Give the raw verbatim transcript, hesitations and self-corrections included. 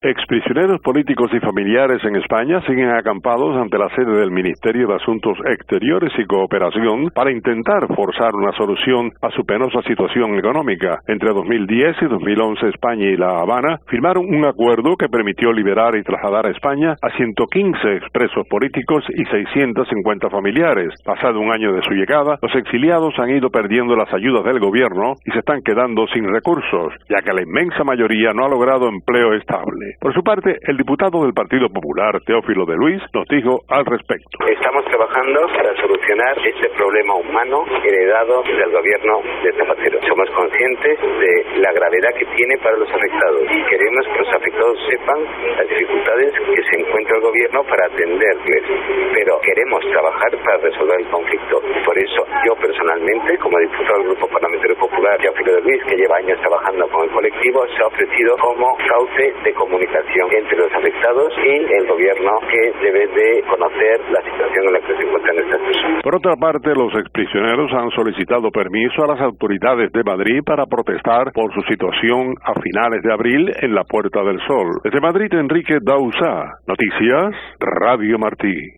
Exprisioneros políticos y familiares en España siguen acampados ante la sede del Ministerio de Asuntos Exteriores y Cooperación para intentar forzar una solución a su penosa situación económica. Entre dos mil diez y dos mil once, España y La Habana firmaron un acuerdo que permitió liberar y trasladar a España a ciento quince expresos políticos y seiscientos cincuenta familiares. Pasado un año de su llegada, los exiliados han ido perdiendo las ayudas del gobierno y se están quedando sin recursos, ya que la inmensa mayoría no ha logrado empleo estable. Por su parte, el diputado del Partido Popular, Teófilo de Luis, nos dijo al respecto. Estamos trabajando para solucionar este problema humano heredado del gobierno de Zapatero. Somos conscientes de la gravedad que tiene para los afectados. Queremos que los afectados sepan las dificultades que se encuentra el gobierno para atenderles, pero queremos trabajar para resolver el conflicto. Por eso, yo personalmente, como diputado del Grupo Parlamentario Popular, Teófilo de Luis, que lleva años trabajando con el colectivo, se ha ofrecido como cauce de comunicación entre los afectados y el gobierno, que debe de conocer la situación en la que se encuentran estas personas. Por otra parte, los exprisioneros han solicitado permiso a las autoridades de Madrid para protestar por su situación a finales de abril en la Puerta del Sol. Desde Madrid, Enrique Dausá. Noticias, Radio Martí.